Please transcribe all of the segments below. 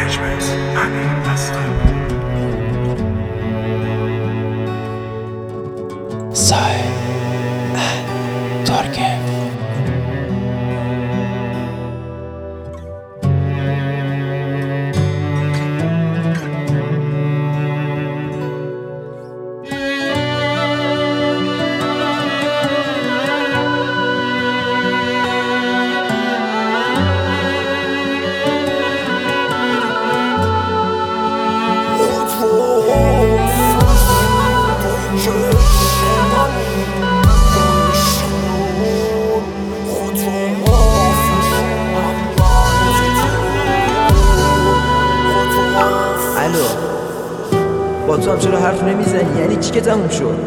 با تو هم چرا حرف نمیزنی؟ یعنی چی که تموم شد؟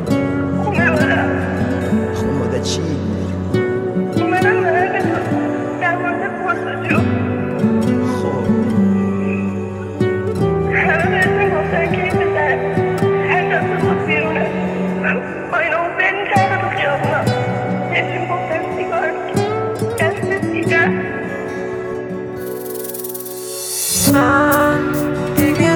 خونه چی؟ اومدم برای در مورد پرسجو. خب همه بهتون گفتن که این پسر هر دست خود بیرونه با اینا اون برین کرده تو خیابونا بهشون گفتن سیگار میکن دست سیگار. من دیگه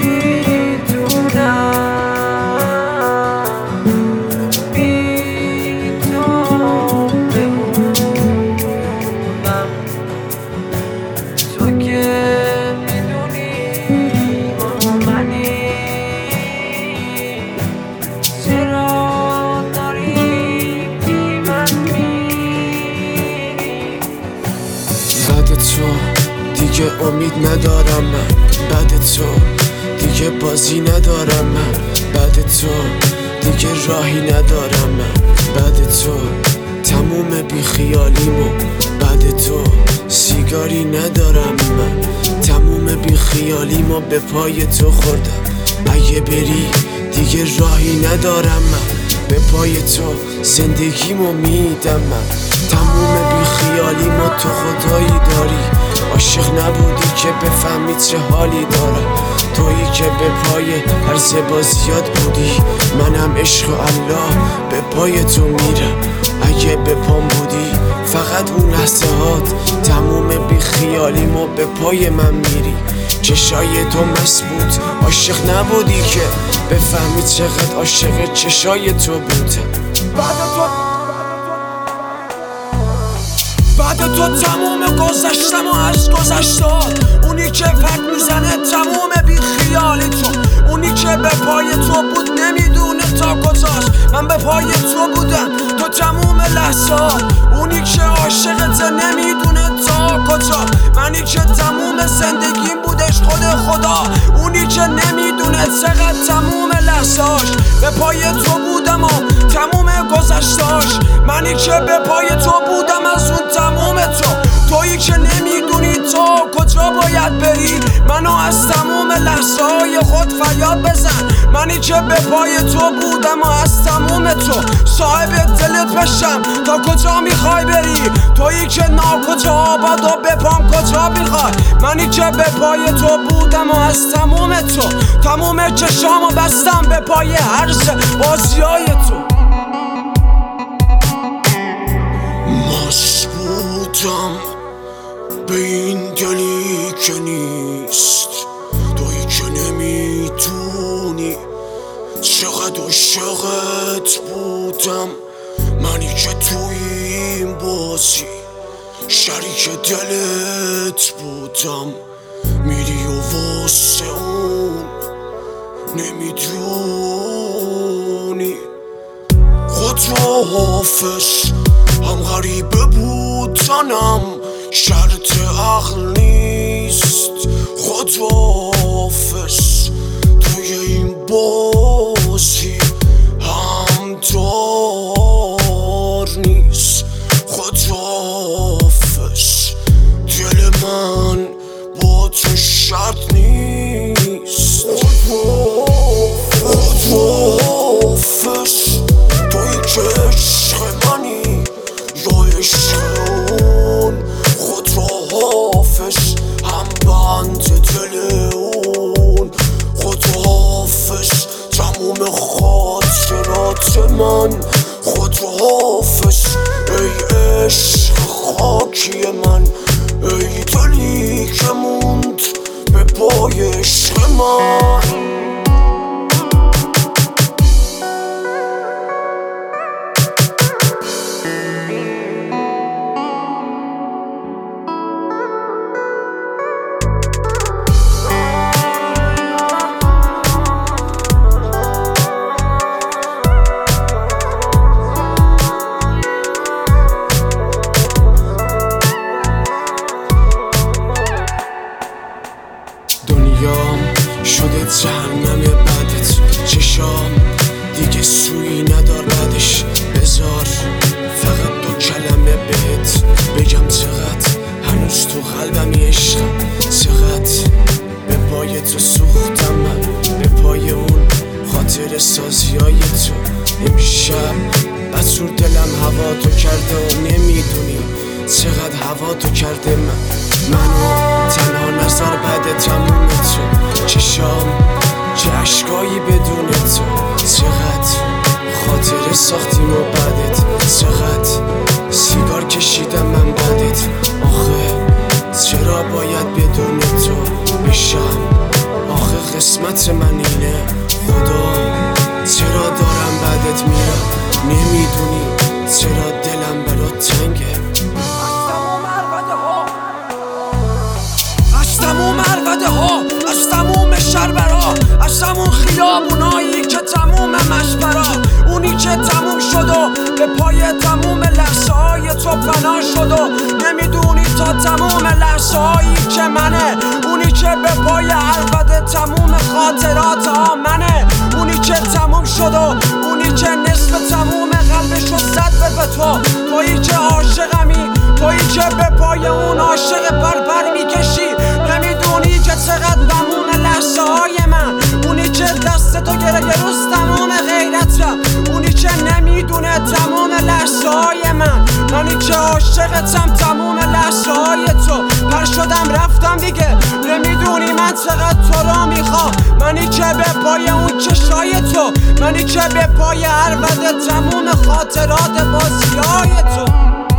دیگه امید ندارم من، بعد تو دیگه بازی ندارم من، بعد تو دیگه راهی ندارم من، بعد تو تموم بیخیالیمو، بعد تو سیگاری ندارم من، تموم بیخیالیمو به پای تو خوردم. اگه بری دیگه راهی ندارم من، به پای تو زندگیمو میدم من، تموم بیخیالیمو تو خدایی داری. عاشق نبودی که بفهمی چه حالی دارم، تویی که به پای هر زبازیات بودی، منم عشق الله به پای تو میرم. اگه به پام بودی فقط اون لحظه هات، تموم بیخیالیمو به پای من میری. چشای تو مست بود، عاشق نبودی که بفهمی چقدر عاشق چشای تو بوده. بعد تو تموم گذشتم و از گذشتات، اونی که فکر میزنه تموم بیخیالی تو، اونی که به پای تو بود نمیدونه تا کجاست. من به پای تو بودم تو تموم لحظات، اونی که عاشقت نمیدونه تا کجا، منی که تموم زندگیم بودش خود خدا، اونی که نمیدونه چقدر تموم لحظاش. به پای تو بودم و تموم گذشتاش، منی که به پای تو بودم از اون تموم تو، تویی که نمیدونی تا کجا باید بری، منو از تموم لحظه های خود فریاد بزن. منی که به پای تو بودم و از تموم تو صاحب دلت بشم تا کجا میخوای بری، تویی که ناکجا آباد و به پام کجا میخوای. منی که به پای تو بودم و از تموم تو تموم چشامو بستم به پای هر بازیای تو. مسبودم به این دلی که نیست، تویی که نمیدونی چقدر عاشقت بودم، منی که توی این بازی شریک دلت بودم، میری و واسه اون نمیدونی. خداحافظ هم غریبه بودنم شرط عقل نیست، خداحافظ توی این بازی هم دار نیست، خداحافظ دل من با تو شرط نیست. خداحافظ توی که عشق منی یا عشق اون، خداحافظ هم بند دل اون، خداحافظ تموم خاطرات من، خداحافظ ای عشق خاکی من، ای دلی که موند به پای عشق من. دنیام شده جهنم بعدت، چشام دیگه سویی ندار بعدش. بذار فقط دو کلمه بهت بگم چقدر هنوز تو قلبمی عشقم، چقدر به پای تو سوختم من، به پای اون خاطر سازیای تو. امشب بسور دلم هوا تو کرده و نمیدونی چقدر هوا تو کرده منو تنها نظر بعد تموم تو. چشام چه عشقایی بدون تو، چقدر خاطر ساختیم و بعدت، چقدر سیگار کشیدم من بعدت. آخه چرا باید بدون تو بشم؟ آخه قسمت من اینه خدا، چرا دارم بعدت میرم؟ نمیدونی چرا دلم برات تنگه. از تموم عربده ها، از تموم شربرا، از تموم خیابونایی که تموم مشبرا، اونی که تموم شد و به پای تموم لحظه های تو فنا شد و نمیدونی تا تموم لحظه هایی که منه، اونی که به پای عربده تموم خاطرات ها منه، اونی که تموم شد و اونی که نصف تموم قلبشو زد به تو. تویی که عاشقمی، تویی که به پای اون عاشق بربر میکشی، نمیدونی که چقدر تموم لحظه های من، اونی که دست تو گره روز تموم غیرتم، اونی که نمیدونه تموم لحظه های منی که عاشقتم تموم لحظه های تو. پر شدم رفتم دیگه، نمیدونی من چقدر تو رو میخوام، منی که به پای اون چشای تو، منی که به پای عربده تموم خاطرات بازیای تو.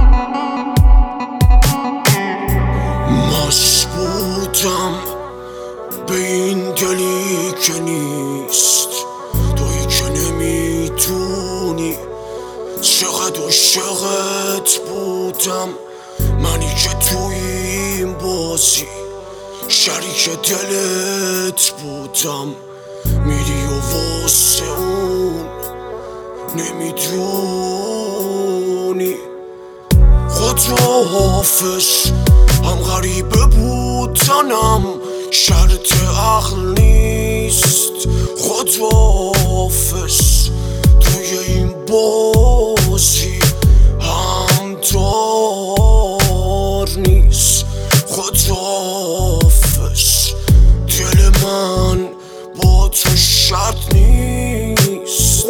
مسبودم به این دلی که نیست، تویی که نمیدونی چقدر عاشقت بودم، منی که توی این بازی شریک دلت بودم. میری و واسه اون نمیدونی خداحافظ. هم غریبه بودنم شرط عقل نیست، خداحافظ. توی این بازی هم دار نیست، خداحافظ. دل من با تو شرط نیست،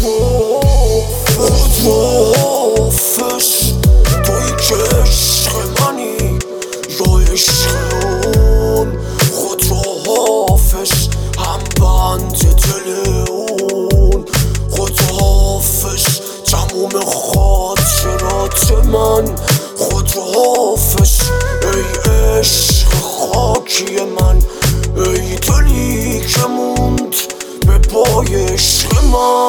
خداحافظ. توی که عشق منی یا عشق اون، خداحافظ. هم بند دل اون، خداحافظ. تموم خاطرات من، خداحافظ. ای عشق خاکی من، ای دلی که موند به پای عشق من.